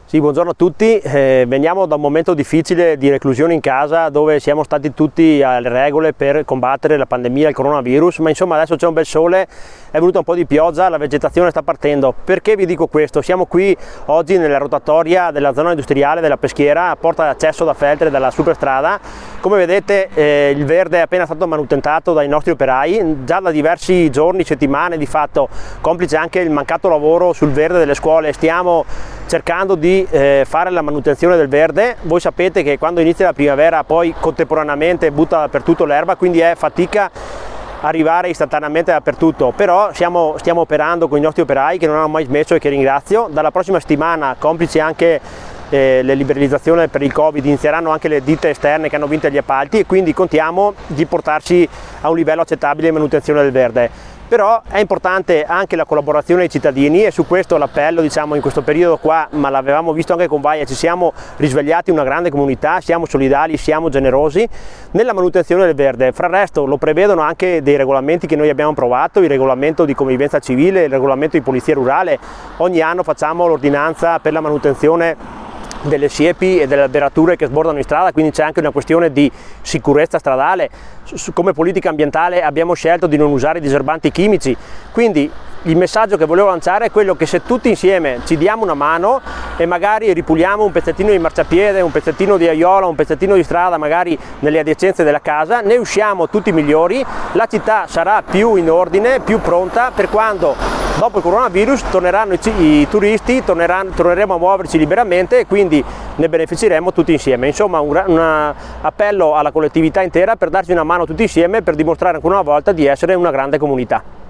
Sì, buongiorno a tutti. Veniamo da un momento difficile di reclusione in casa dove siamo stati tutti alle regole per combattere la pandemia, il coronavirus, ma insomma adesso c'è un bel sole, è venuta un po' di pioggia, la vegetazione sta partendo. Perché vi dico questo? Siamo qui oggi nella rotatoria della zona industriale della Peschiera, a porta d'accesso da Feltre dalla superstrada. Come vedete il verde è appena stato manutentato dai nostri operai, già da diversi giorni, settimane di fatto, complice anche il mancato lavoro sul verde delle scuole. Stiamo cercando di fare la manutenzione del verde. Voi sapete che quando inizia la primavera poi contemporaneamente butta dappertutto l'erba, quindi è fatica arrivare istantaneamente dappertutto, però stiamo operando con i nostri operai che non hanno mai smesso e che ringrazio. Dalla prossima settimana, complici anche le liberalizzazioni per il Covid, inizieranno anche le ditte esterne che hanno vinto gli appalti e quindi contiamo di portarci a un livello accettabile di manutenzione del verde. Però è importante anche la collaborazione dei cittadini e su questo l'appello, diciamo, in questo periodo qua, ma l'avevamo visto anche con Vaia, ci siamo risvegliati una grande comunità, siamo solidali, siamo generosi nella manutenzione del verde. Fra il resto lo prevedono anche dei regolamenti che noi abbiamo approvato, il regolamento di convivenza civile, il regolamento di polizia rurale. Ogni anno facciamo l'ordinanza per la manutenzione delle siepi e delle alberature che sbordano in strada, quindi c'è anche una questione di sicurezza stradale. Come politica ambientale abbiamo scelto di non usare diserbanti chimici, quindi il messaggio che volevo lanciare è quello che se tutti insieme ci diamo una mano e magari ripuliamo un pezzettino di marciapiede, un pezzettino di aiola, un pezzettino di strada magari nelle adiacenze della casa, ne usciamo tutti migliori, la città sarà più in ordine, più pronta per quando dopo il coronavirus torneranno i turisti, torneremo a muoverci liberamente e quindi ne beneficeremo tutti insieme. Insomma un appello alla collettività intera per darci una mano tutti insieme per dimostrare ancora una volta di essere una grande comunità.